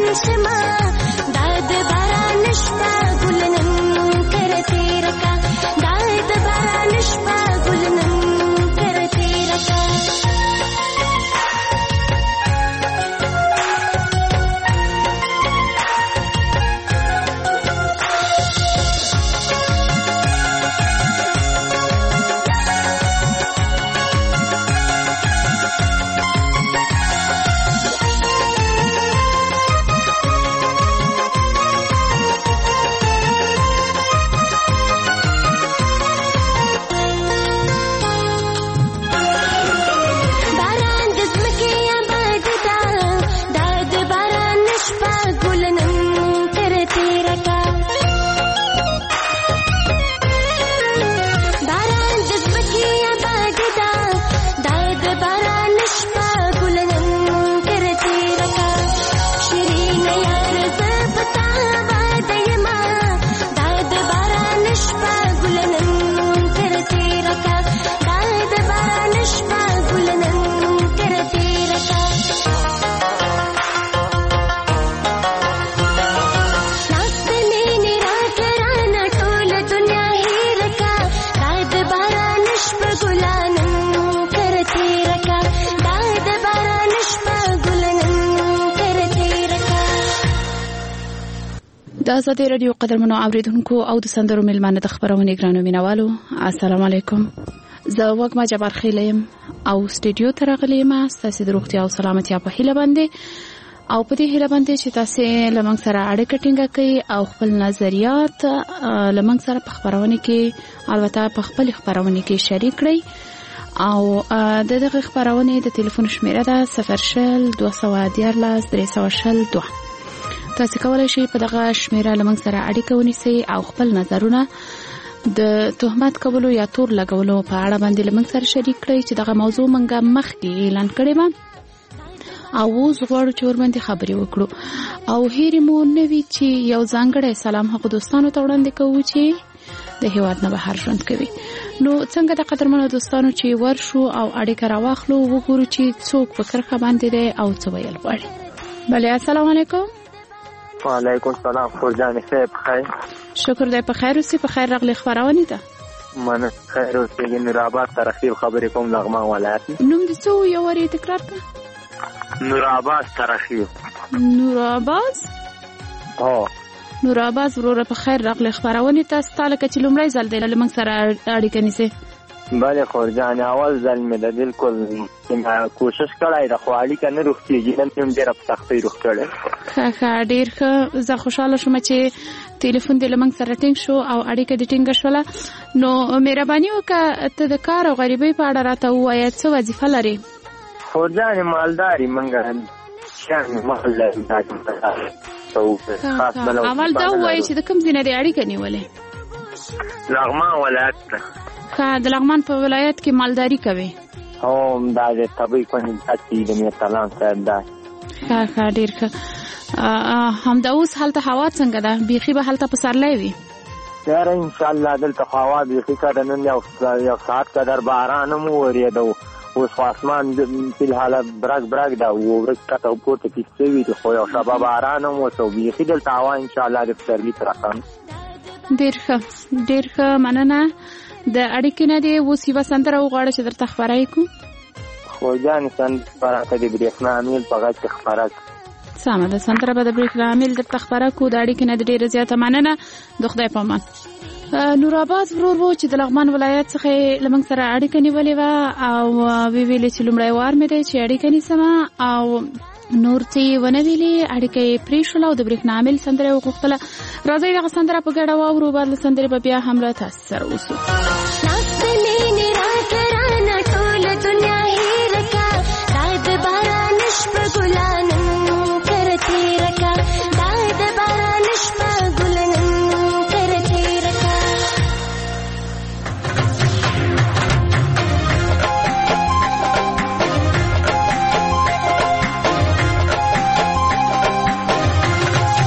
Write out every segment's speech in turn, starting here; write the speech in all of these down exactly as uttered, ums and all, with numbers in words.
شما داد باران شپا ګلنن کرته رکا داد باران شپا ګلنن کرته رکا د آزادۍ رادیو قدرمنو اوریدونکو او د سندرو ملمانه د خبرونې ګرانو مینوالو السلام علیکم. زه وګما جبار خیلم او سټډیو ته راغلی یم ستاسو د روغتیا او سلامتیا په هیله باندې او په دې هیله باندې چې تاسو لمنګ سره اړیکه ټینګه کړئ او خپل نظریات لمنګ سره په خبرونه کې البته په خپل خبرونه کې شریک کړئ او د دغه خبرونه د ټلیفون شمیره ده صفر شل دوه سوه دیارلس درې سوه شل دوه. تاسو کولای شئ په دغه شمیره لمنګ سره اړیکه ونیسئ او خپل نظرونه د تهمت کولو یا تور لګولو په اړه باندې لمنګ سره شریک کړئ چې دغه موضوع منګه مخکې اعلان کړې و او اوس غواړو چې ورباندې خبرې وکړو او هیرې مو نه وي چې یو ځانګړی سلام هغو دوستانو ته وړاندې کوو چې د هیواد نه بهر ژوند کوي. نو څنګه د قدرمنو دوستانو چې ورشو او اړیکه راواخلو وګورو چې څوک په کرخه باندې دی او څه ویل غواړي. بله السلام علیکم. وعلیکم السلام. فرجان صاحب خیر؟ شکر دی په خیر اوسئ. په خیر راغلی خبرونه ده منه خیر اوسئ. نور آباد ترخیب خبرې کوم لغمان ولایت. نوم دې څه یو وری تکرار کړه؟ نور آباد ترخیب. نور آباد ها نور آباد وروره په خیر راغلی خبرونه تاسو ته لکه چې لومړی ځل دی لمنګ سره اړیکه نیسئ. بله خورجان اول ځل مې د بالکل کوشش کړی د خو اړیکه نه روغتېږي نن هم ډېره په سختۍ روغ کړی. ښه ښه ډېر ښه. زه خوشحاله شوم چې ټلیفون دې له موږ سره ټینګ شو او اړیکه دې ټینګه شوله. نو مهرباني وکړه ته د کار او غریبۍ په اړه راته ووایه څه وظیفه لرې؟ خورجان مالداري موږ شان مال لرو. اول دا ووایه چې د کوم ځای نه دې اړیکه نیولې؟ لغمان ولایت ته. ښه د لغمان په ولایت کې مالداري کوي؟ هم دا د طبي کنیزات دی د میرسلام صاحب دا. ښه ښه ډېر ښه. همدا اوس هلته هوا څنګه ده؟ بیخي به هلته پسرلی وي؟ یاره انشاءالله دلته هوا بیخي کده نن یو ساعت قدر باران هم وورېده اوس خو اسمان فلحال برګ برګ ده ورځ کته پورته کیسې وي خو یو شبه باران هم اوس او بیخي دلته هوا انشاءالله د پسرلي تر راکم. ډېر ښه ډېر ښه مننه. د اړیکې نه دی اوس یوه سندره وغواړه چې درته خپره یې کړو. خوجان سندره ته د برېښنا امیل په غږ کې خپره کړه. سمه ده سندره به د برېښنا امیل درته خپره کړو. د اړیکې نه د ډېره زیاته مننه. د خدای په امان. نور آباد ورور و چې د لغمان ولایت څخه له موږ سره اړیکه نیولې وه او وی ویلې چې لومړی وار مې دی چې اړیکه نیسمه او نور څه یې ونه ویلې اړیکه یې پرېښوله او د برېښنا امیل سندره یې وغوښتله. راځئ دغه سندره په ګډه واورو. بعد له سندرې به بیا هم له تاسو سره اوسو.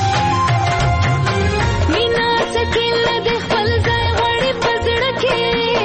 مینا سکیل د خپل ځای غړي پزړه کې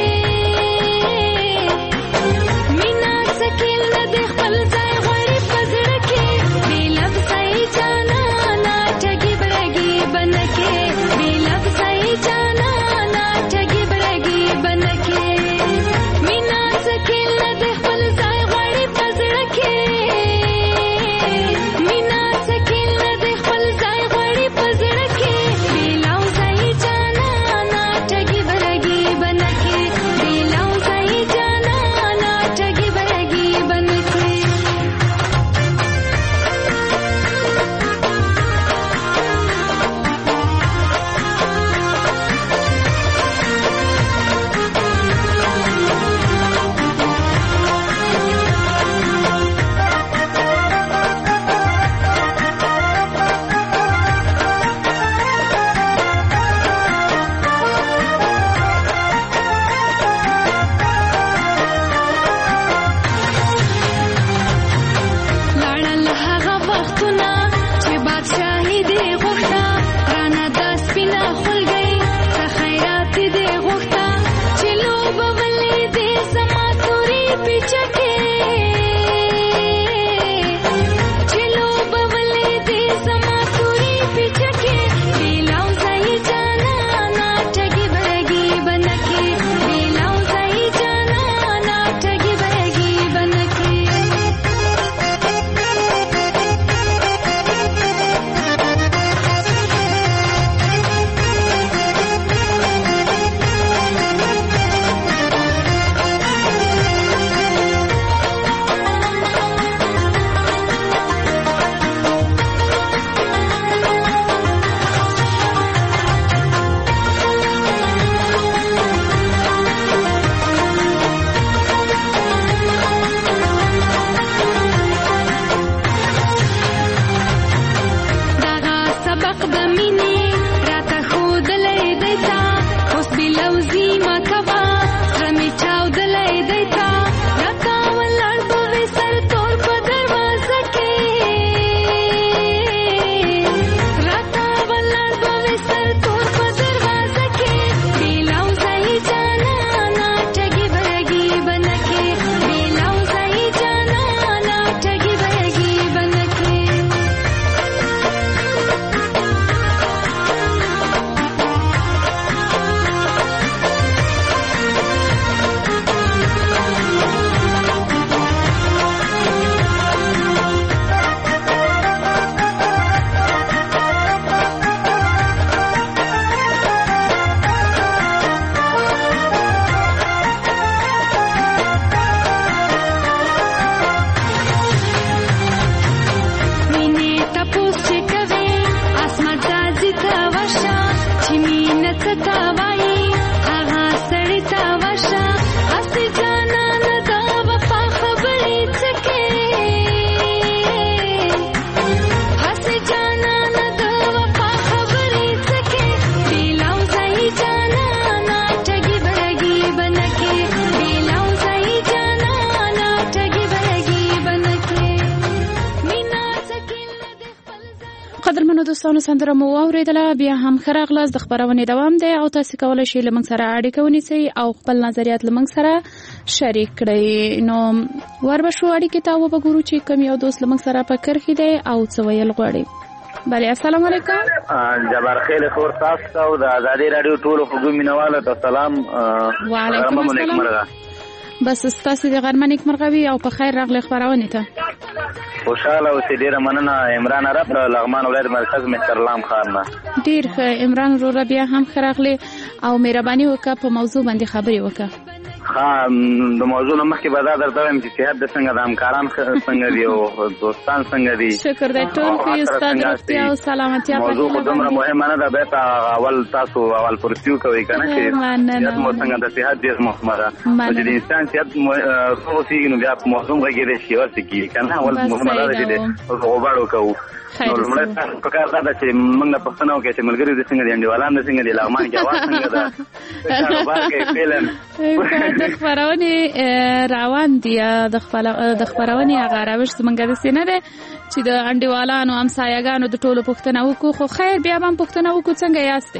قدرمنو دوستانو سندره مو واوریدله بیا هم ښه راغلاست. د خپرونې دوام دی او تاسو کولی شئ له موږ سره اړیکه ونیسئ او خپل نظریات له موږ سره شریک کړئ. نو ور به شو اړیکې ته وګورو چې کوم یو دوست له موږ سره په کرښې دی او څه ویل غواړي. بله السلام علیکم. جبار خیل خور تاسو او د ازادي رادیو ټولو خوږو مینوالو ته سلام. وعلیکم السلام. بس ستاسو د غرمه نیکمرغه وي او په خیر راغلی خپرونې ته. خوشاله اوسئ. ډېره مننه. عمران عرب له لغمان ولایت مرکز مسترلام ښار نه. ډېر ښه عمران وروره بیا هم ښه راغلی او مهرباني وکړه په موضوع باندې خبرې وکړه. ها د موضوع نه مخکې به دا درته وایم چې صحت د څنګه د همکاران څنګه دي او دوستان څنګه دي. شکر دی ټول ښه یو. ستا د روغتیا او سلامتیا په موضوع خو دومره مهمه نه ده. بیا اول تاسو اول پرسیو کوئ که نه چې صحت مو څنګه د صحت ډېر مهمه ده. چې د انسان صحت ښه اوسېږي نو بیا په موضوع غږېدی شي ورسې کېږي که نه. اول مهمه دا ده چې د غوباړ وکوو. نو لومړی تاسو په کار دا ده چې موږ نه پوښتنه وکړو چې ملګري دې څنګه دي، انډیوالان دې څنګه دي، لغمان کې هوا څنګه ده، کاروبار کې فعلا د خپرونې روان دي. د خپرونې هغه روش زموږ داسې نه دی چې د انډیوالانو همسایهګانو د ټولو پوښتنه وکړو. خو خیر بیا به هم پوښتنه وکړو څنګه یاستئ.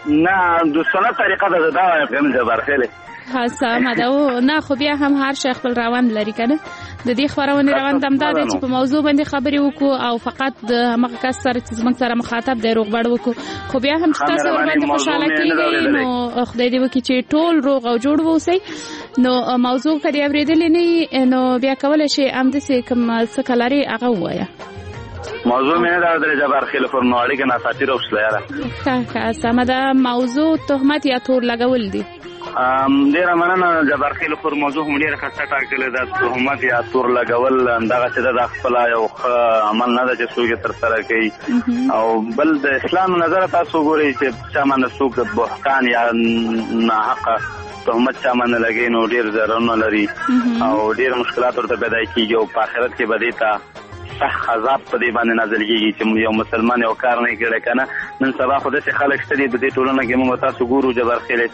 نه د سنت طریقه ده دا وایم جبار خیلې. ها سمه ده. نه خو بیا هم هر شي خپل روان لري که نه. د دې خپرونې روان همدا دی چې په موضوع باندې خبرې وکړو او فقط د هغه کس سره چې زموږ سره مخاطب دی روغبړ وکړو. خو بیا هم چې تاسو ورباندې خوشحاله کېږئ نو خدای دې وکړي چې ټول روغ او جوړ واوسئ. نو موضوع که دې اورېدلې نه نو بیا کولی شئ همداسې کوم څه که لرئ هغه ووایه. موضوع مې نه ده اورېدلې جبار خیل پر نو اړیکه ناساچي راوښله یاره. ښه ښه سمه ده. موضوع تهمت یا تور لګول دي. ډېره مننه جبار خیل پر موضوع هم ډېره ښه ټاکلې ده. تهمت یا تور لګول همدغه چې ده د خپله یو ښه عمل نه ده چې څوک یې ترسره کوي. او بل د اسلام نظره تاسو وګورئ چې چا باندې څوک بهتان یا ناحقه تهمت چا باندې لګوي نو ډېر ضررونه لري او ډېر مشکلات ورته پیدا کېږي او په آخرت کې به دې ته سخت عذاب په دې باندې نازل کېږي چې یو مسلمان یو کار نه کړی که نه. نن سبا خو داسې خلک شته دي په دې ټولنه کې موږ تاسو ګورو جبار خیلې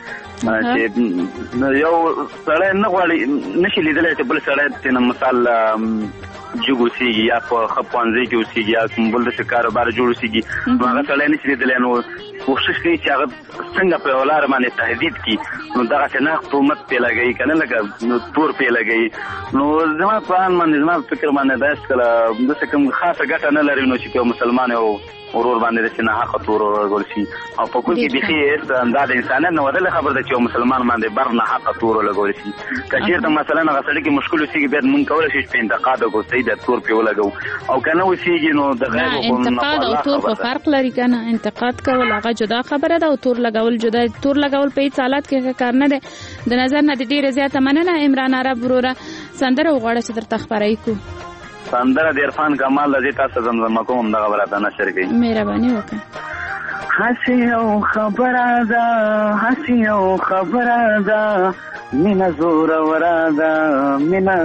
چې یو سړی نه غواړي نشي لیدلی چې بل سړی ترېنه مثال جوګ اوسېږي یا په ښه پوهنځي کې اوسېږي یا کوم بل داسې کاروبار جوړ اوسېږي نو هغه سړی نشي لیدلی. نو کوشش کوي چې هغه څنګه په یوه لاره باندې تهدید کړي نو دغسې نه تهمت پرې لګوي که نه لکه تور پرې لګوي. نو زما په ان باندې زما په فکر باندې دا هېڅکله داسې کوم خاصه ګټه نه لري نو چې یو مسلمان یو ورور باندې داسې ناحقه تور ولګول شي. او په کور کې بیخي دا د انسانیت نه ودله خبر ده چې یو مسلمان باندې بر ناحقه تور ولګول شي. که چېرته مثلا هغه سړي کې مشکل اوسېږي بیا موږ کولی شو چې په انتقاد وکړو صحیح ده تور پرې ولګوو. او که نه اوسېږي نو د غیب انتقاد او تور خو فرق لري که نه. انتقاد کول هغه جدا خبره ده او تور لګول جدا. تور لګول په هېڅ حالت کې ښه کار نه دی. د نظر نه د ډېره زیاته مننه. عمران عرب وروره سندره وغواړه چې درته خپره کړو. سندره د عرفان کمال د دې تاسو زمزمه کوم همدغه به راته نشر کوي. مهرباني وکړه. هسې یو خبره ده هسې یو خبره ده مینه زوروره ده مینه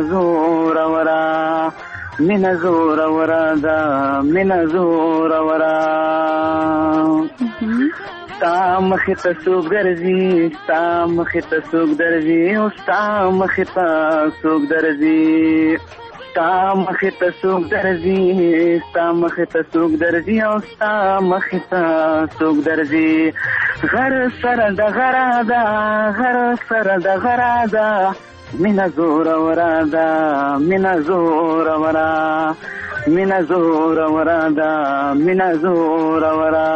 زوروره مینه زوروره ده مینه زوروره. ستا مخې ته څوک درځي ستا مخې ته څوک درځي او ستا مخې ته څوک درځي ستا مخې ته څوک درځي ستا مخې ته څوک درځي او ستا مخې ته څوک درځي. غر سره د غره ده غر سره د غره ده مینه زوروره ده مینه زوروره مینه زوروره ده مینه زوروره.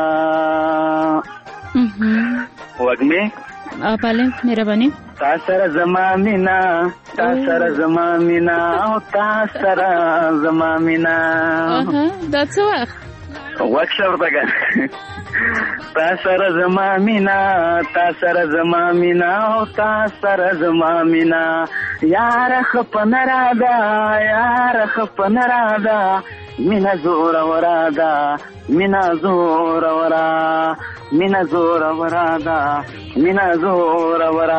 وږمې بله مهرباني. تا سره زما مینا تا سره زما مینا او تا سره زما مینا. دا څه وخت وخت ورته که تا سره زما مینا تا سره زما مینا او تا سره زما مینا. یاره خپنه را ده یاره خپنه را ده مینه زوروره ده مینه زوروره مینه زوروره ده مینه زوروره.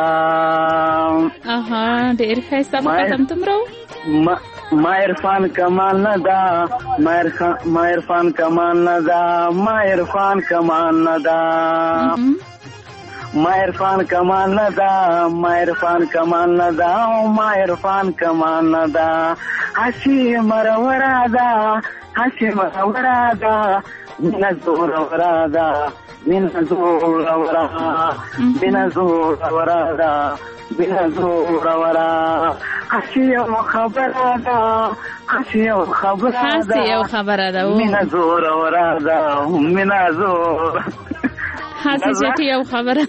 اها ډېر ښایسته په قدم تمرو. ما عرفان کمال نه ده ما عرفان کمال نه ده ما عرفان کمال نه ده ما عرفان کمال نه ده ما عرفان کمال نه ده ما عرفان کمال نه ده. هسې مروره ده هاشم ورادا من زور ورادا من زور ورادا من زور ورادا من زور ورادا هاشم خبرادا هاشم خبرادا هاشم خبرادا من زور ورادا من زور هاسي چې یو خبره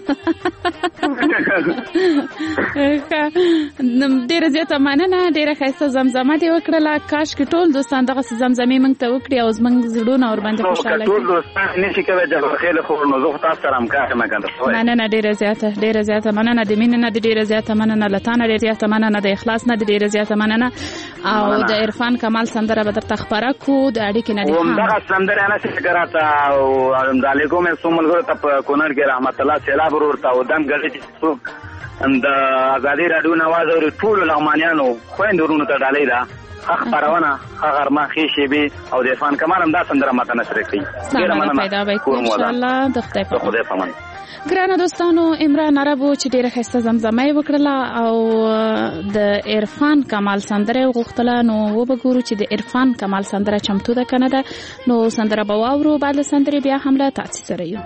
ډیره زیاته مننه ډیره ښایسته زمزمه دې وکړله کاش کې ټول دوستان دغه زمزمې موږ ته وکړي او زموږ زړونه ورباندې خوشحاله کړي ټول دوستان نشي کولی جبرخیل خو نو زه تاسو سره همکار یم کنه مننه ډیره زیاته ډیره زیاته مننه د مینې نه ډیره زیاته مننه له تا نه ډیره زیاته مننه د اخلاص نه ډیره زیاته مننه او د عرفان کمال سندره به درته خپره کړو د اړیکې نه هم دغه سندره نه چې کراته او علیکم السلام علیکم کونړ کې رحمت الله سیلاب ورته او دم غړي چې د ازادي رادیو نواز او ټول لغمانیانو خويندورونو ته ډالۍ ده حق پرونه هغه ما خې شي به او د عرفان کمال هم دا سندره ماته نشر کړي ډیره مننه پیدا به ان شاء الله د خدای په خدای پامان ګرانه دوستانو عمران عربو چې ډیره ښایسته زمزمه وکړله او د عرفان کمال سندره غوښتله نو وبګورو چې د عرفان کمال سندره چمتو ده کنه ده نو سندره به واورو بعد له سندرې بیا هم له تاسو سره یو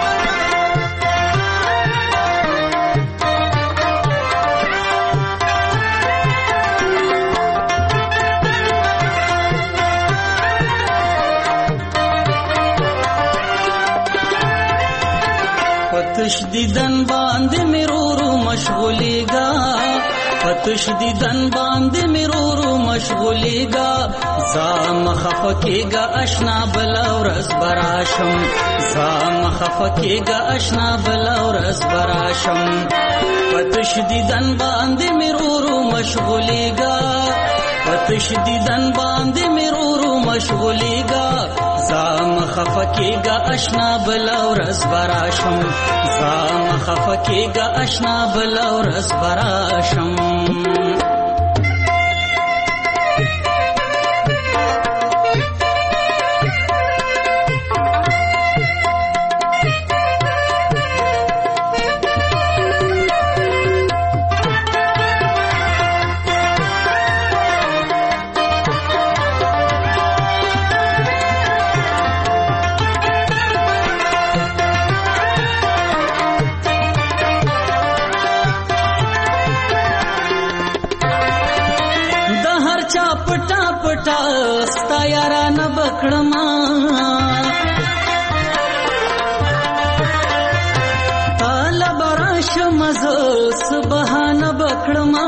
پتش دیدن باندې مرورو مشغولیگا پتش دیدن باندې مرورو مشغولیگا زام خفکیگا اشنا بلاو رز براشم زام خفکیگا اشنا بلاو رز براشم پتش دیدن باندې مرورو مشغولیگا پتش دیدن باندې مرورو مشغولیگا زام خفکیگا اشنا بلاو رز براشم زام خفکیگا اشنا بلاو رز براشم ستا یاران بکړما تال براش مزه سبحان بکړما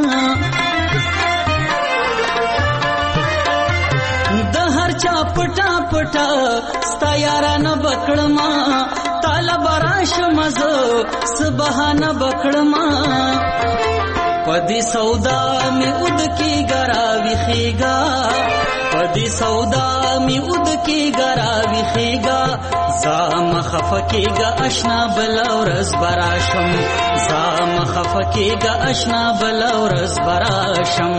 د هر چا پټا پټا ستا یاران بکړما تال براش مزه سبحان بکړما پدی سودا می اود کی گراوی خیگا پدی سودا می اود کی گراوی خیگا زام خفکیگا اشنا بلاو رز براشم زام خفکیگا اشنا بلاو رز براشم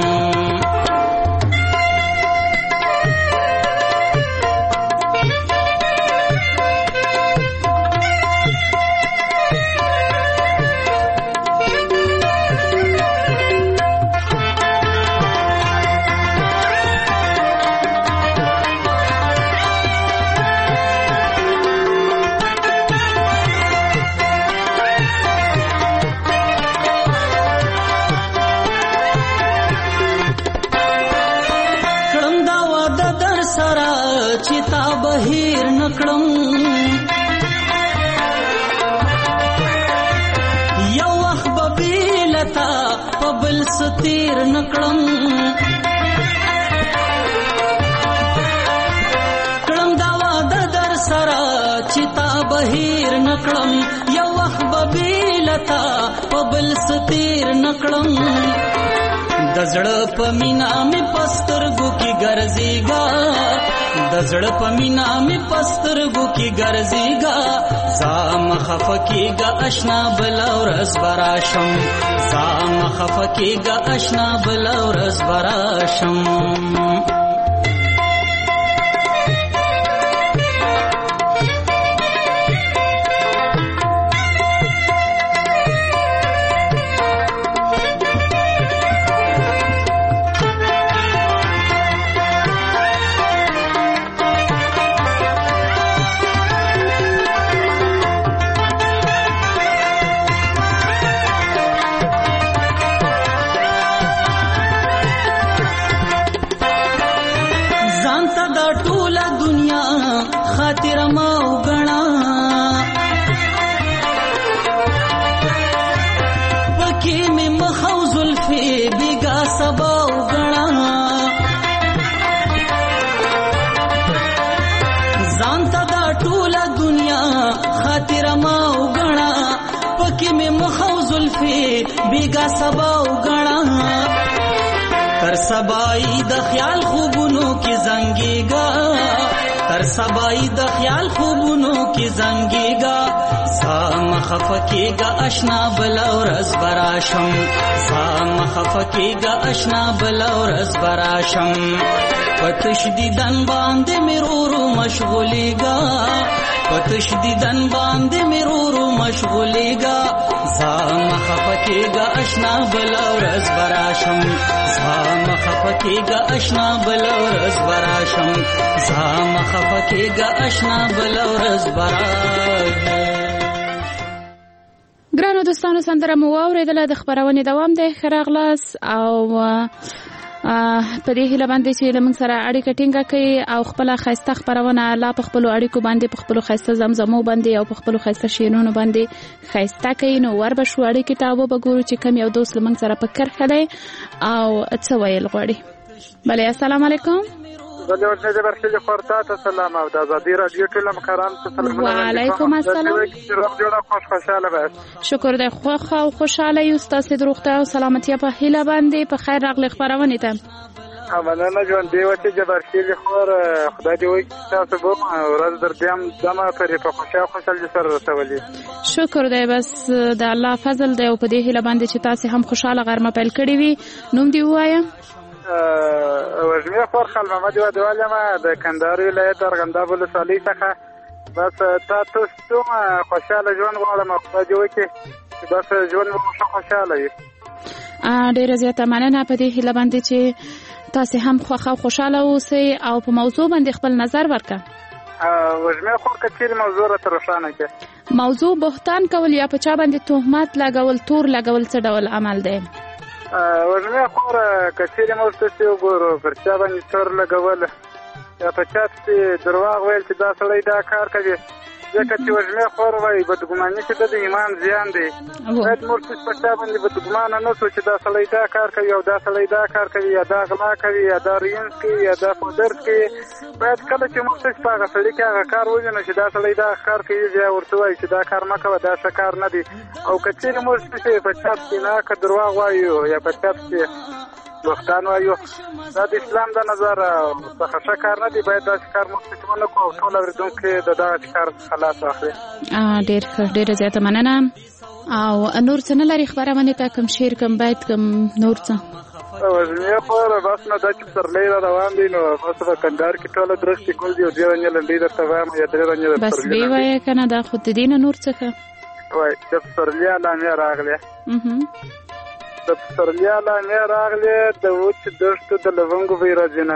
بهیر نکړم یو وخت به بیلتا په بل ستیر نکړم کړم دا واده در سره چې تا بهیر نکړم یو وخت به بیلتا په بل ستیر نکړم د زړه په مینا مې پسترګو کې ګرځېګا د زړه په مینا مې پسترګو کې ګرځېګا زام خفکیګا اشنا بلاو رز براشم زام خفکیګا اشنا بلاو رز براشم خاطر ما وګڼه پکې مې مخ او زلفې بیګا سبا وګڼه ځان ته دا ټوله دنیا خاطر ما وګڼه پکې مې مخ او زلفې بیګا سبا وګڼه تر سبای د خیال خوبونو کې زنګېږه تر سبای د خیال خوبونو کې زنګېږه سا مخفه کېږه اشنا بله ورځ به راشم سا مخفه کېږه اشنا بله ورځ به راشم په تشدیدن باندې مې رورو مشغولېږه په تشدیدن باندې مې رورو مشغولېږه سا مخفه کېږه اشنا بله ورځ به راشم سا مخفه کېږه اشنا بله ورځ به راشم سا مخفه کېږه اشنا بله ورځ به راشم. ګرانو دوستانو سندره مو واورېدله د خپرونې دوام دی ښه راغلاست او په دې هیله باندې چې له موږ سره اړیکه ټینګه کړئ او خپله ښایسته خپرونه لا په خپلو اړیکو باندې په خپلو ښایسته زمزمو باندې او په خپلو ښایسته شعرونو باندې ښایسته کړئ نو ور به شو اړیکې ته وبګورو چې کوم یو دوست له موږ سره په کرښه دی او څه ویل غواړي. بله السلام علیکم. بله ورته جبرخیل خورتا ته سلام او د ازادي رادیو ټول مقران ته سلام. وعلیکم السلام. خوش خوشاله باش. شکر دی خوښ او خوشاله یو ستاسو د روغتیا او سلامتیا په هیله باندې په خیر راغلی خپرونې ته. مننه ژوند دی وته جبرخیل خور خدای دې وکړي تاسو به ورځ در دیم دمه پرې په خوشاله خوشاله سره رسولي. شکر دی بس د الله فضل دی او په دې هیله باندې چې تاسو هم خوشاله غرمه پیل کړی وي. نوم دی وایم وژمیر خور خال محمد ودواله ما د کندهار ولایت ارغنداب ولسوالۍ څخه بس تاسو ته خوشاله ژوند غواړم خدای دې وکړي بس ژوند مو خوشاله وي. ډیره زیاته مننه په دې هیله باندې چې تاسو هم خوښ او خوشاله اوسئ او په موضوع باندې خپل نظر ورکړه. وژمیر خور کچېرې موضوع راته روښانه کړه. موضوع بهتان کول یا په چا باندې تهمت لګول تور لګول څه ډول عمل دی؟ وژمیر خور کچېرې موږ ته وګورو پر چا باندې تور لګول یا په چا پسې درواغ ویل چې دا سړی دا کار کوي ځکه چې وژمیر خور وایي بدګماني چې د ایمان زیان دی باید موږ په چا باندې بدګمانه نه سو چې دا سړی دا کار کوي او دا سړی دا کار کوي یا دا غلا کوي یا دا رینس کوي یا دا فودرس کوي باید کله چې موږ په هغه سړي کې هغه کار ووینو چې دا سړی دا کار کوي بیا ورته وایي چې دا کار مه کوه دا ښه کار نه دی او که چېرې موږ په چا پسې ناکه درواغ وایو یا په چا پسې دوستان وایو دا د اسلام د نظر څخه ښه کار نه دی باید داسې کار موږ چې ونه کړو او ټول اورېدونکي د دغه کار خلاص واخلي. ډېر ښه ډېره زیاته مننه. او نور څه نه لري خپرونې ته کوم شعر کوم بیت کوم نور څه؟ وژمیر خور بس نه دا چې پسرلی را روان دی نو بس په کندهار کې ټوله درختې ګل دي او دوې رنګې لنډۍ درته وایم یا درې رنګې د بس ویې وایه که نه دا خو د دې نه نور څه ښه وایي د پسرلي علامې راغلې د پسرلي علامې راغلې د وچ دښتو د لونګو بیرځینه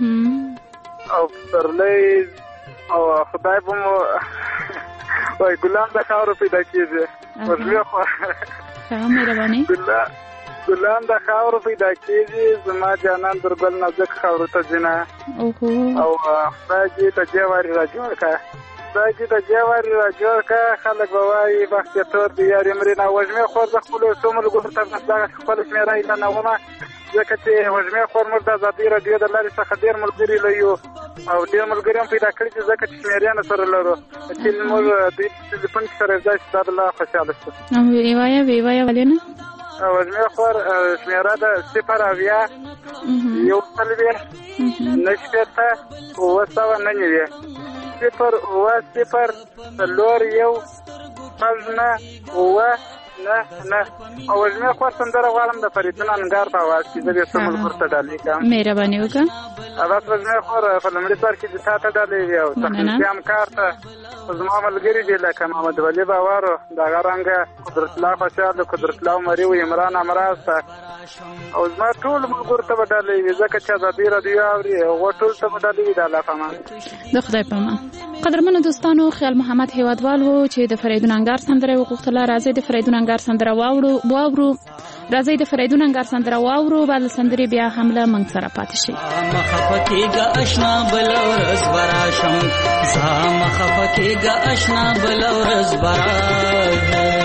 او پسرلی او خدای به مو وایي ګلان د خاورو پیدا کېږي وژمیر خور مهرباني ګلان د خاورو پیدا کېږي زما جانان در ګل نازک خاورو ته ځینه او خدای دې ته جواري را جوړ کړه خدای دې ته جواري را جوړ کړه خلک به وایي بخت یې تور دی یارې مرینه وژمیر خور د خپلو څو ملګرو ته بس دغه خپل شمېره اعلانومه ځکه چې وژمیر خور موږ د ازادۍ راډیو د لارې څخه ډېر ملګري لرو او ډېر ملګري هم پیدا کړي چې ځکه چې شمېرې سره لرو چې موږ دوی ټلیفون کې سره یوځای شو دا د الله خوشحاله شو. ویې وایه ویې وایه ولې نه وژمیر خور شمېره ده صفر اویا یو څلوېښت نهه شپېته اووه سوه نه نوي صفر اووه صفر څلور یو شپږ نه اووه نه نه او وژمیر خور سندره غواړم د فریدون انګار په اواز کې زه دې څو ملګرو ته ډالۍ کړم. مهرباني وکړه. بس وژمیر خور په لومړي سر کې د تا ته ډالۍ وي او تخنیکي همکار ته زما ملګري دي لکه محمد ولي باورو دغه رنګه قدرت الله خوشحال قدرت الله عمري و عمران امراض ته او زما ټول ملګرو ته به ډالۍ وي ځکه چې ازادي راډیو اوري هغو ټول ته به ډالۍ وي د الله په امان. د خدای په امان. قدرمنو دوستانو خیال محمد هیوادوال و چې د فریدون انګار سندره وغوښتله. راځئ د فریدون انګار سندره واورو واورو راځي د فریدون انګار سندره واورو، بعد سندرې بیا حمله منګ سره پاتې شي. مخفکیګه آشنا بل ورځ براشم، زه مخفکیګه آشنا بل ورځ براشم.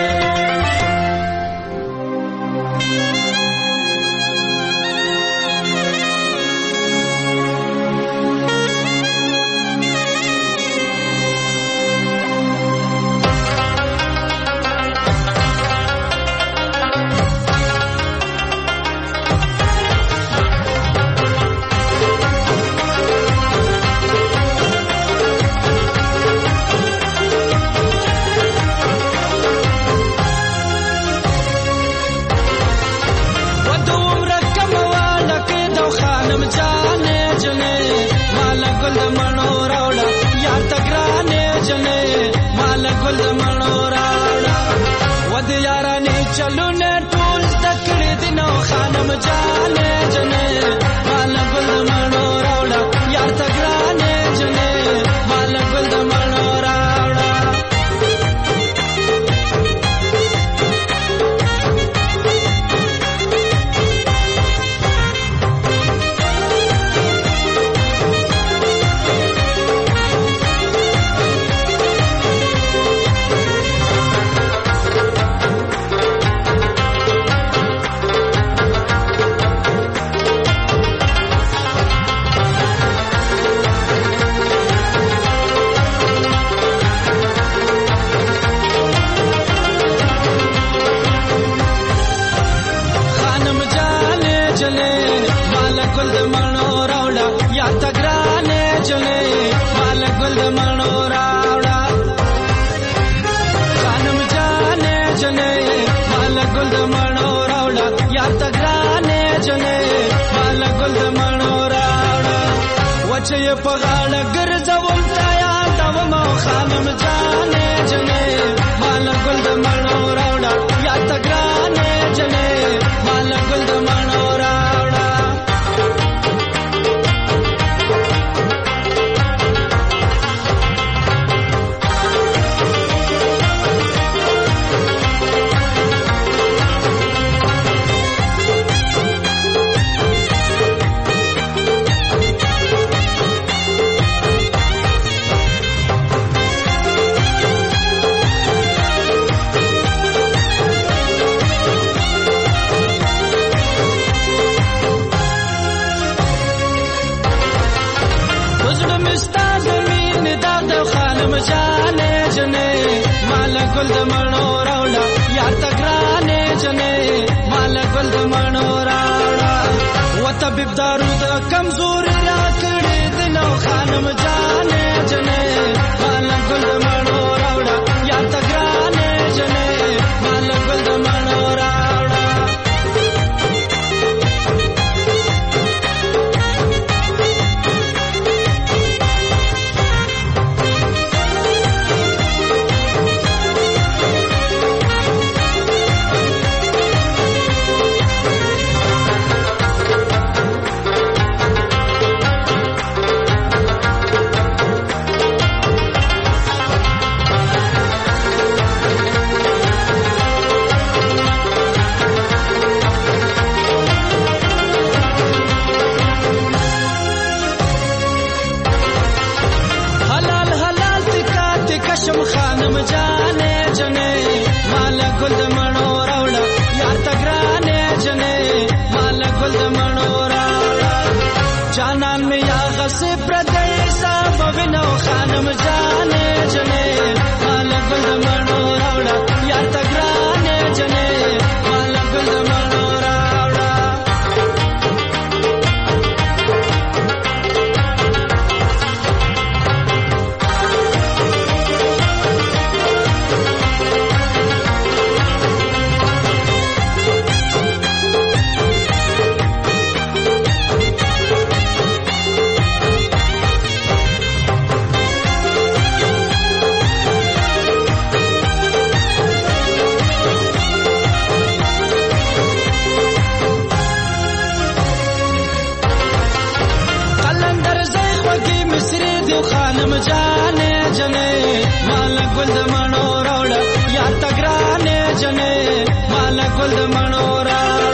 گل د منو راوړه یا تګرانې جنې مال گل د منو راوړه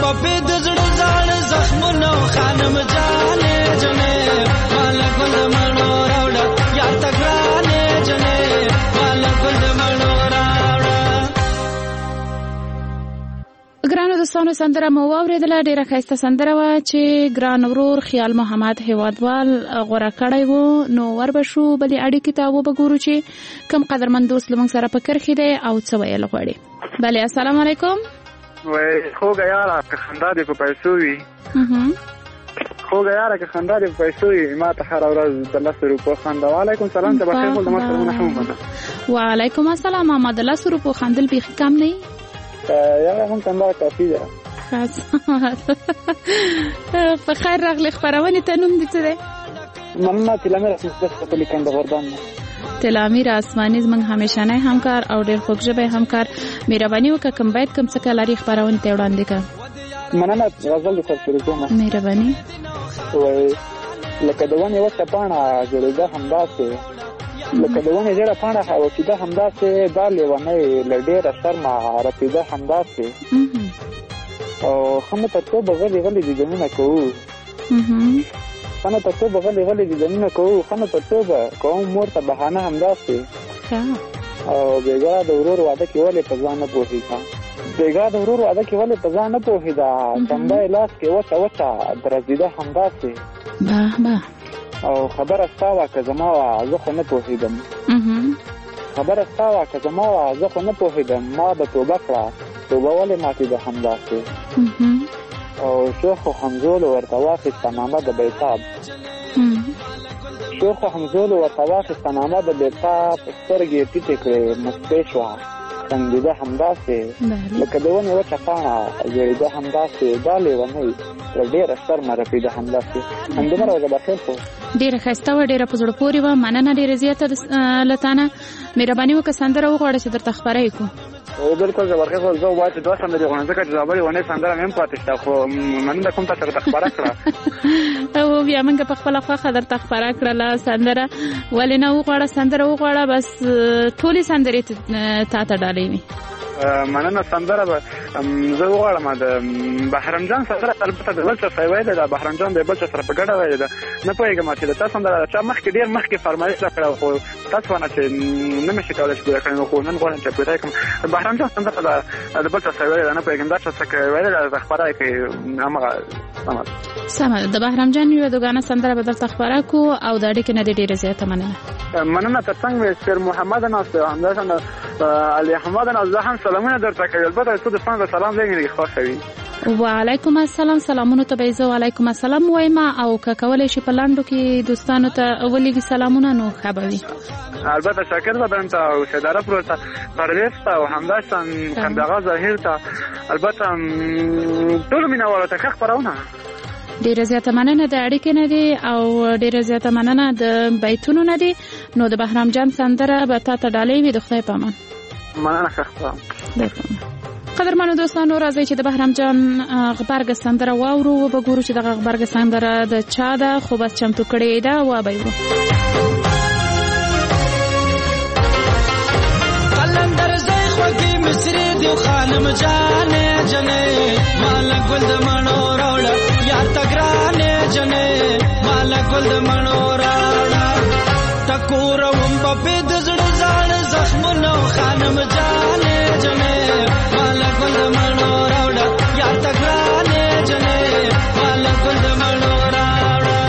په د زړه ځان زخمونو خانم جانې جنې مال ګل مړو راوړه یار تګرانې جنې مال ګل مړو راوړه. ګرانو دوستانو سندره مو واورېدله. ډېره ښایسته سندره وه چې ګران ورور خیال محمد هیوادوال غوره کړی و. نو وربه شو بلې اړیکې ته وبګورو چې کوم قدرمن دوست له موږ سره په کرښې دی او څه ویل غواړي. بلې السلام علیکم. وای خوږه یاره که خندا دې په پیسو وي خوږه یاره که خندا دې په پیسو وي ما ته هره ورځ د لسو روپو خندا. وعلیکم سلام ته بخیر خو زما سلامونه هم ومنه. وعلیکم السلام. ما د لسو روپو خندل بیخي کم نه یاره هم خندا کافي ده. په خیر راغلی. خپرونې ته نوم دې څه دی؟ مننه تلامیر اسماني په لیکن د غردان نه. تلامیر اسماني زموږ همیشنی همکار او ډېر خوږ ژبی همکار. مهرباني وکړه کوم بیت کوم څه لري خپرونې ته وړاندې کړه. مننه غزل د سرسوري کومه. مهرباني. وای لکه د ونې وچه پاڼه ځړېده همداسې لکه د ونې ژېړه پاڼه وچېده همداسې دا لیونۍ له ډېره شرمه رپېده همداسې او ښه مو تر توبه غلي غلي دیدنونه کوو ښه نو تر توبه غلي غلي دیدنونه کوو ښه نو تر توبه کوم مور ته بهانه همداسې او بېګا د ورور واده کې ولې په ځان نه پوهېږه بېګا د ورور واده کې ولې په ځان نه پوهېده چنده یې لاس کې وچه وچه درزېده همداسې او خبره ستا وه که زما وه زه خو نه پوهېدم خبره ستا وه که زما وه زه خو نه پوهېدم ما به توبه کړه توبه ولې ماتېده همداسې او شوخ و همزولو ورته واخېسته نامه د بیتاب شوخ و همزولو ورته واخېسته نامه د بیتاب سترګې ټیټې کړې مسکۍ شوه خندېده همداسې لکه د ونې وچه پاڼه ژړېده همداسې دا لیونۍ له ډېره شرمه رپېده همداسې همدومره وه بخیر خو ډېره ښایسته وه ډېره په زړه پورې وه. مننه ډېره زیاته له تا نه. مهرباني وکړه سندره وغواړه چې درته خپره یې کړو. او بلکل زبرخې خو زه ووایم چې دوه سندرې غواړم ځکه چې زابلې ونې سندره مې هم پاتې شته خو مننه کوم تاسو درته خپره کړه او بیا موږ په خپله خوښه درته خپره کړله سندره. ولې نه وغواړه سندره وغواړه بس ټولې سندرې تا ته ډالۍ وي. مننه سندره به زه وغواړم د بهرام جان سندره البته د بل چا سره ویلې ده بهرام جان د بل چا سره په ګډه ویلې ده نه پوهېږم چې د تا سندره چا مخکې ډېر مخکې فرمایش راکړه خو تاسو ونه چې نه مې شي کولی چې پوره کړم خو نن غواړم چې پوره کړم. بهرام جان سندره د بل چا سره ویلې ده نه پوهېږم دا چا څه ویلې ده خپره یې کړې همغه سمه ده سمه ده. د بهرام جان یوه دوګانه سندره به درته خپره کړو او د اړیکې نه دې ډېره زیاته مننه. مننه تر څنګ مې سر محمد ناست همداشان علي احمد ناست زه هم سلامونه درته کوي البته څو دوستان به سلام زنګ خوښوي. وعلیکم السلام. سلامونه ته به زه وعلیکم السلام وایم او که کولی شي په لاندو کې دوستانو ته ولېږي سلامونه نو ښه به وي. البته شاکر بدن ته او شیداره پروت ته پرویز ته او همداشان خندغه ظاهر ته البته ټولو مینهوالو ته ښه خپرونه. ډېره زیاته مننه د اړیکې نه دی او ډېره زیاته مننه د بیتونو نه دی. نو د بهرام جان سندره به تا ته ډالۍ وي. د خدای په امان. مننه ښه خپرونه. قدرمنو دوستانو راځئ چې د بهرام جان غبرګه سندره واورو وبګورو چې دغه غبرګه سندره د چا ده خو بس چمتو کړې ده وابایو. قلندر زوی خوږې مصري دی خانم جانې جنې مال ګل د مڼو راوړه یار ته ګرانې جنې مال ګل د مڼو راوړه ټکوروم په د زړه ځان زخمونو خانم جانې جنې مال ګل د مڼو راوړه یار ته ګرانې جنې مال ګل د مڼو راوړه.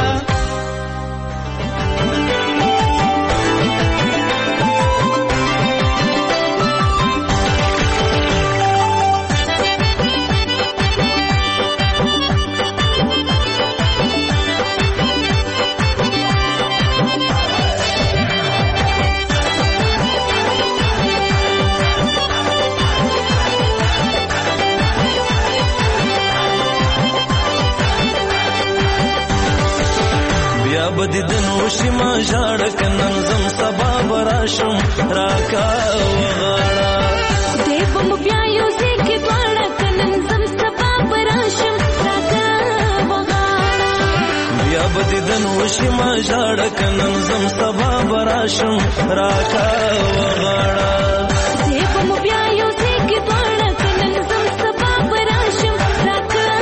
بدی دنو شما ژړ کنن زم سبا براشم راکا وغاړه دیوم بیا یو ځکه دواړه کنن زم سبا براشم راکا وغاړه بیا بدی دنو شما ژړ کنن زم سبا براشم راکا وغاړه دیوم بیا یو ځکه دواړه کنن زم سبا براشم راکا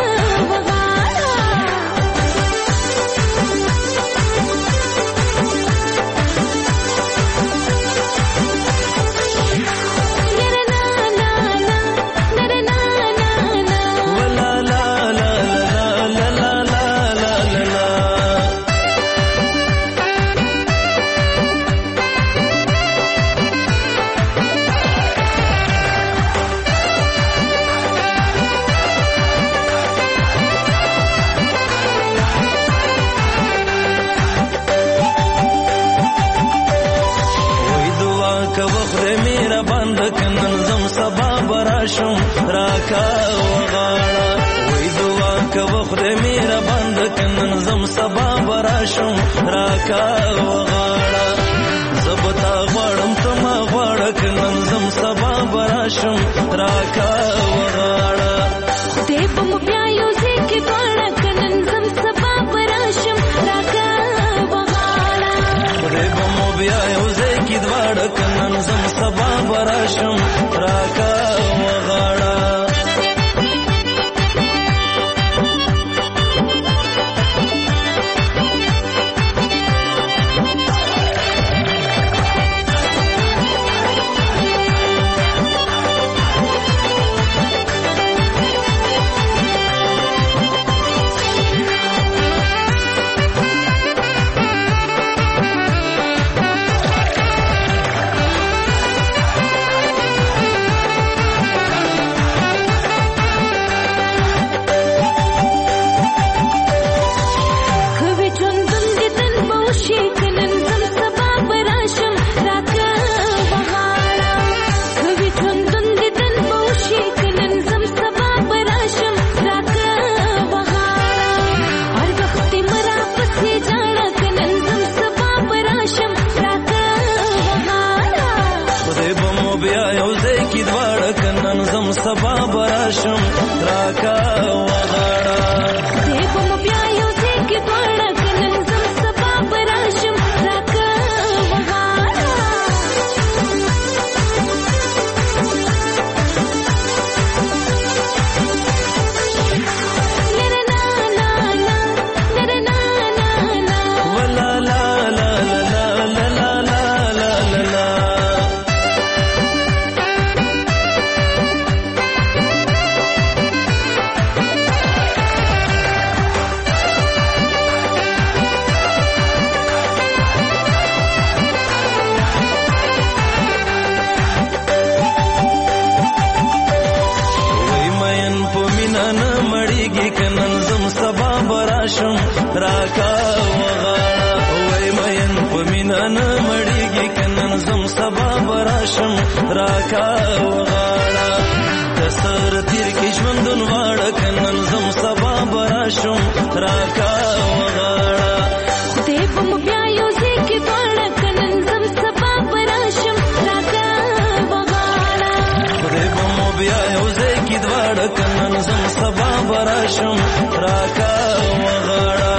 براشم راکا وغاړه وای دعا کوه خدای میرا بند کنن زم سبا براشم راکا وغاړه زبتا غواړم تما غواړه کنن زم سبا براشم راکا وغاړه خدای په مو بیا یو ځکه غواړه کنن زم سبا براشم راکا وغاړه خدای په مو بیا یو ځکه غواړه کنن زم سبا براشم راکا وغاړه سبا براشم راکا وغاړه دې په مو بیا یو ځکه غواړه کنن زم سبا براشم راکا وغاړه نرنا لا لا نرنا لا لا ولا لا لا لا لا لا لا لا لا سبا براشم راکا وغاړه وای مین په مینا نه مړیږي کنن زم سبا براشم راکا وغاړه کسر تیر کې ژوندون واړه کنن زم سبا براشم راکا وغاړه خدای په مو بیا یو ځکه غواړه کنن زم سبا براشم راکا وغاړه خدای په مو بیا یو ځکه غواړه کنن زم سبا براشم راکا وغاړه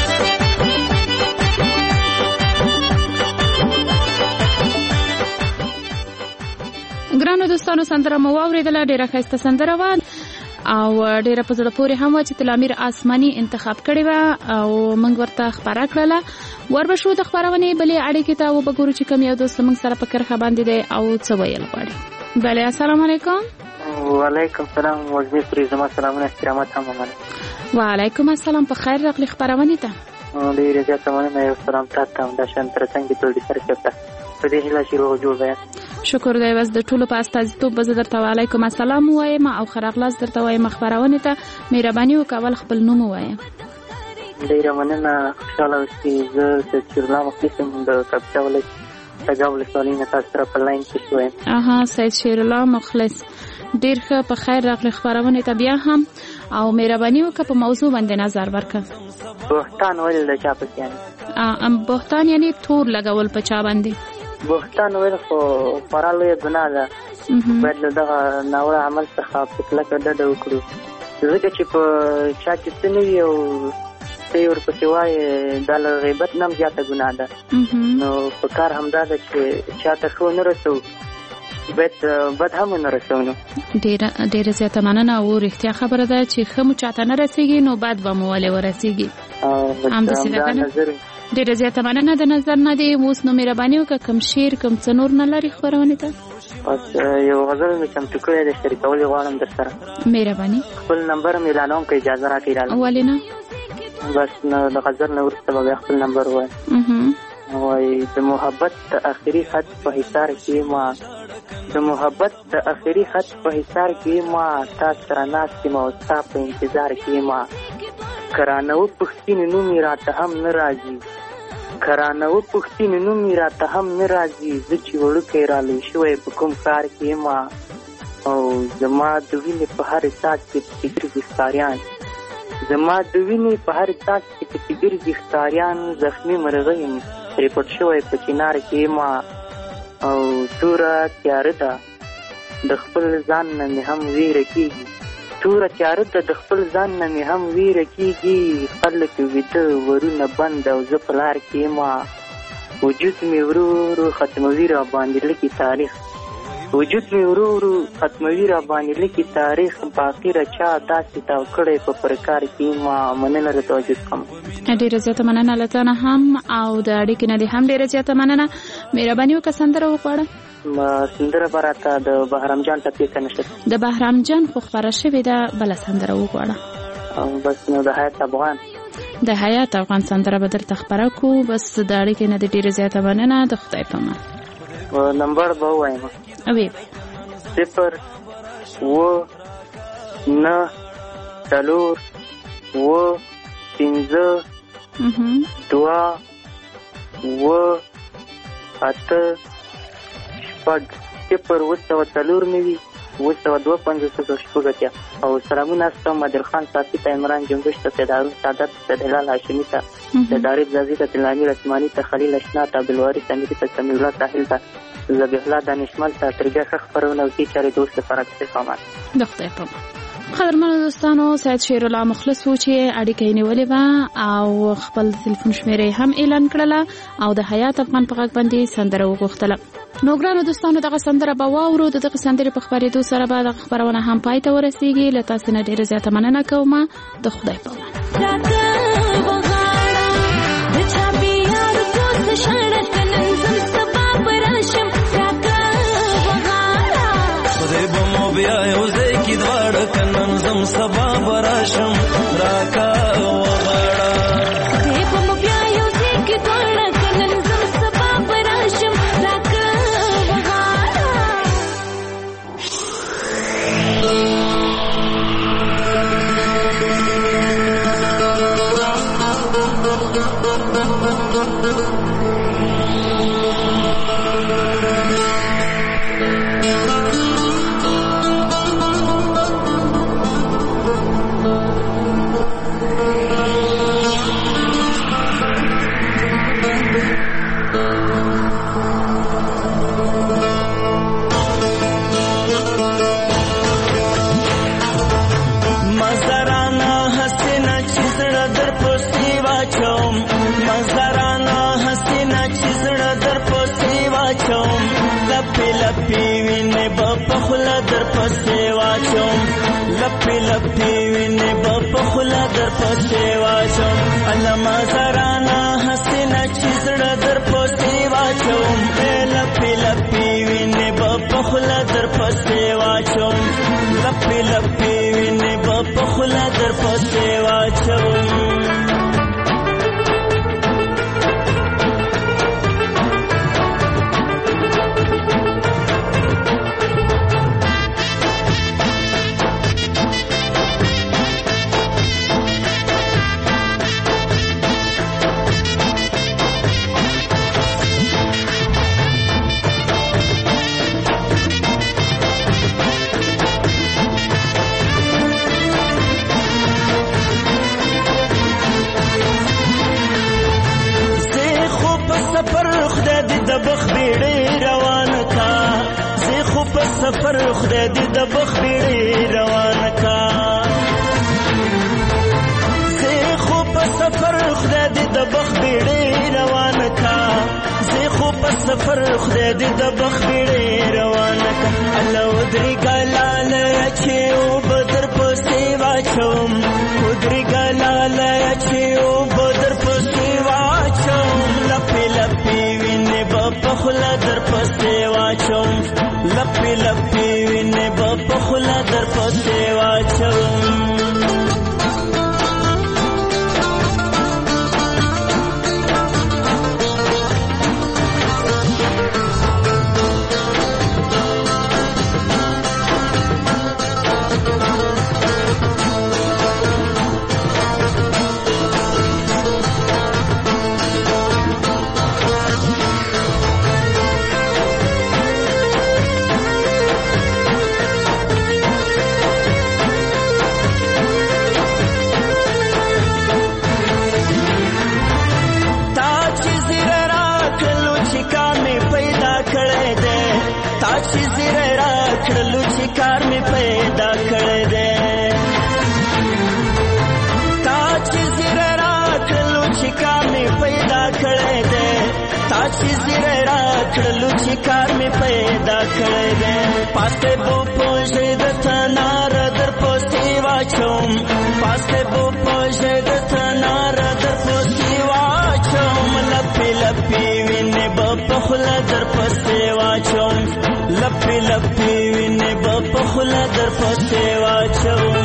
ګرانو دوستانو سندره مو واورېدله ډېره ښایسته سندره وه او ډېره په زړه پورې هم وه چې تلامیر آسماني انتخاب کړې وه او موږ ورته خپاره کړله. وربشو د خپرونې بلې اړیکې ته وبګورو چې کوم یو دوست موږ سره په کرښه باندې دی او څه ویل غواړي. بله السلام علیکم. وعلیکم السلام. وزیر پرې زما سلامونه احترامات هم ومنه. وعلیکم السلام. په خیر راغلی خپرونې ته. ډېرې زیاته مننه. یو سلام تاته هم دا شان ترڅنګ دې ټول دي سره چېرته په دې هیله چې روغ جوړ بیان. شکر دی. بس د ټولو په استازیتوب به زه درته وعلیکم السلام ووایم او ښه راغلاست درته وایم. خپرونې ته مهرباني وکول خپل نوم ووایم. ډېره مننه. خوشحاله اوسئ. زه سید شیرالله مخلص یم د کاپیسا ولایت تګاب ولسوالۍ نه تاسو سره په لاین کې شویم. اها سید شیرالله مخلص ډېر ښه. په خیر راغلی خپرونې ته بیا هم او مهرباني وکړه په موضوع باندې نظر ورکړه. بهتان ویل د چا پسې یعنې بهتان یعنې تور لګول په چا باندې؟ بهتان ویل خو خورا لویه ګناه ده. باید له دغه ناوړه عمل څخه په کلکه ډډه وکړو، ځکه چې په چا چې څه نه وي او ته یې ورپسې وایې دا له غیبت نه هم زیاته ګناه ده. نو په کار همدا ده چې چا ته ښه ونه رسوو باید بد هم ونه رسوو. نو ډېره ډېره زیاته مننه او رښتیا خبره ده چې ښه مو چاته نه رسېږي نو بد به مو ولې ورسېږي. همداسې ده که نه؟ ډېره زیاته مننه د نظر نه دی. اوس نو مهرباني وکړه کوم شعر کوم څه نور نه لري خپرونې ته؟ بس یو غزل مې چمتو کړی دی، شریکول یې غواړم در سره. مهرباني. خپل نمبر مې اعلانوم که اجازه راکړئ. ولې نه؟ بس نو د غزل نه وروسته به بیا خپل نمبر ووایم. وایي د محبت د آخري خط په حصار کې ما د محبت د آخري خط په حصار کې ما تا سره ناست یم او ستا په انتظار کې ما کرانه وپوښتنې نوم یې راته هم نه راځي کرانه وپوښتنې نوم یې راته هم نه راځي زه چې وړوکی رالی شوی په کوم ښار کې ما او زما د وینې په هر ساعت کې پکې ګرځي ښکاریان زما د وینې په هر ساعت کې پکې ګرځي ښکاریان زخمي مرغه یم ترې پټ شوی په چنار کې ما او توره تیاره ده د خپل ځان نه مې هم ویره کېږي توره تیاره ده د خپل ځان نه مې هم ویره کېږي خلک ویده ورونه بند او زه په لار کې ما وجود مې ورو ورو ختموي را باندې لکې تاریخ وجود مې ورو ورو ختموي را باندې لکې تاریخ باقي را چا داسې تاو کړی په پرکار کې ما مننه را توجه کوم. ډېره زیاته مننه له تا نه هم او د اړیکې نه دې هم ډېره زیاته مننه. مهرباني وکړه سندره وغواړه. سندره به راته د بهرام جان ټپې که نشته د بهرام جان خو خپره شوې ده بله سندره وغواړه. بس نو د حیات افغان د حیات افغان سندره به درته خپره کړو. بس د اړیکې نه دې ډېره زیاته مننه. د خدای په امان. نمبر به ووایم اوی صفر اوه نه څلور اوه پنځه دوه اوه اته شپږ صفر اوه سوه څلور نوي اوه سوه دوه پنځوس شپږ اتیا. او سلامونه ستاسو مدیر خان صافي ته عمران جنبش ته سید هارون سعادت سید هلال هاشمي ته سید عارف زازي ته تلامي رسماني ته خلیل اشنا ته عبدالوارث امیري ته سمیع الله ساحل ته ذبیح الله دانشمل ته تر بیا ښه خپرونه او ښې چارې دوست لپاره کښې قامت د خدای په امان. قدرمنو دوستانو سید شیر الله مخلص و چې اړیکه یې نیولې وه او خپل تلیفون شمېره یې هم اعلان کړله او د حیات افغان په غږ باندې سندره وغوښتله. نو ګرانو دوستانو دغه سندره به واورو. د دغه سندرې په خپرېدو سره به دغه خپرونه هم پای ته ورسېږي. له تاسې نه ډېره زیاته مننه کوم. د خدای په امان. بیا یو ځای کې دواړه کنن زم سبا براشم راکا وغاړه دې په مو بیا یو ځای کې دواړه کنن زم سبا براشم راکا وغاړه. لپی لپی وینې به په خوله در پسې واچوم علما زرانا حسینه چې زړه در پسې واچوم لپی لپی وینې به په خوله در پسې واچوم لپی لپی وینې به په خوله در پسې واچوم. سفر خدای دې د بخ بیړې روان کا زه خو په سفر خدای دې د بخ بیړې روان کا زه خو په سفر خدای دې د بخ بیړې روان کا الله ودري ګلال چې او بدر پسې واچوم ودري ګلال چې او بدر پسې واچوم لپې لپې وینې په خوله در پسې واچوم لپی لپی وینې به په خوله در پسې واچوم. چې کار مې پیدا کړی دی تا چې زیری راکړلو چې کار مې پیدا کړی دی تا چې زیری راکړلو چې کار مې پیدا کړی دی تا چې زیری راکړلو چې کار مې پیدا کړی دی پاسته بو پوژې د تنار در پوستې واچوم پاسته بو پوژې د تنار در پوستې واچوم لپې لپې وینې به په خوله در پسې واچوم لپې لپې وینې به په خوله در پسې واچوم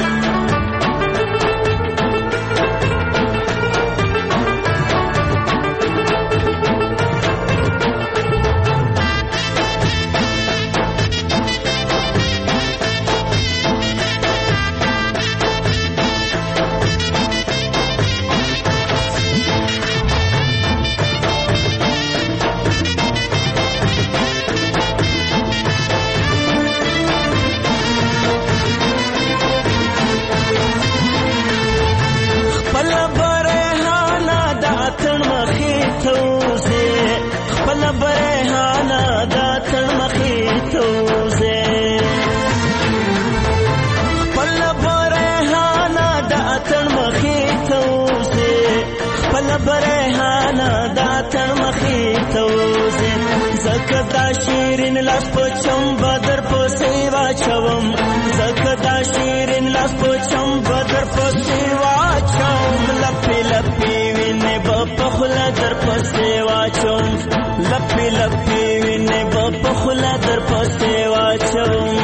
برهانا دا تن مخې ته وځې ځکه دا شیرین لاس په چم بدر پسې واچوم ځکه دا شیرین لاس په چم بدر پسې واچوم لپې لپې وینې به په خوله در پسې واچوم لپې لپې وینې به په خوله در پسې واچوم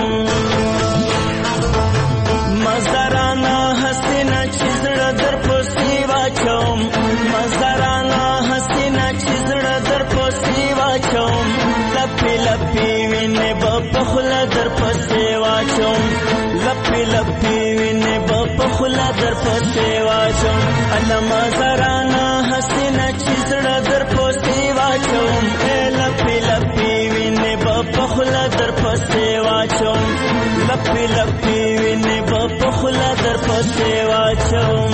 مزدارانه حسینه چې زړه در پسې واچوم مزدارانه حسینه چې زړه در پسې واچوم لپې لپې وینې به په خوله در پسې واچوم لپې لپې وینې به په خوله در پسې واچوم الله مزدارانه حسینه چې زړه در پسې واچوم لپې لپې وینې به په خوله در پسې واچوم لپې لپې وینې به په خوله در پسې واچوم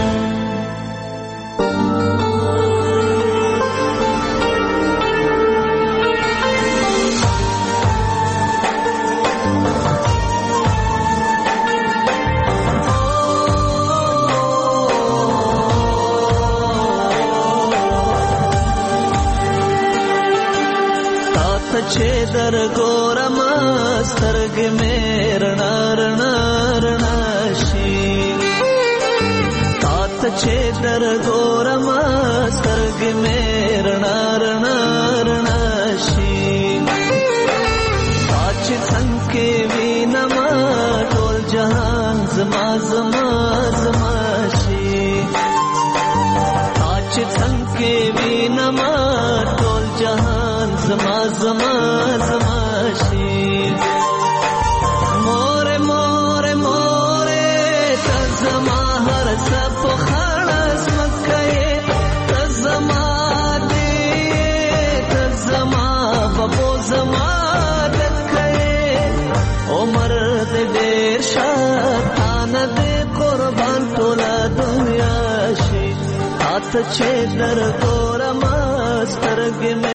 چې در ګورم سترګې مې رڼا رڼا رڼا شي تا ته چې در ګورم سترګې مې رڼا رڼا رڼا شي تا چې څنګه وینم ټول جهان زما زما زما شي تا چې څنګه وینم ټول جهان زما زما زما شي مور مور مور ته زما هر څه په خلاص مکه ته زما دې ته زما بابو زما دکه عمر دې ډېر شاتان دې قربان ټول دنیا شي اته چې در ګورم سترګې